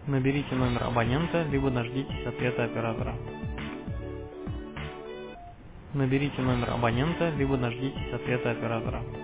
Наберите номер абонента, либо дождитесь ответа оператора. Наберите номер абонента, либо дождитесь ответа оператора.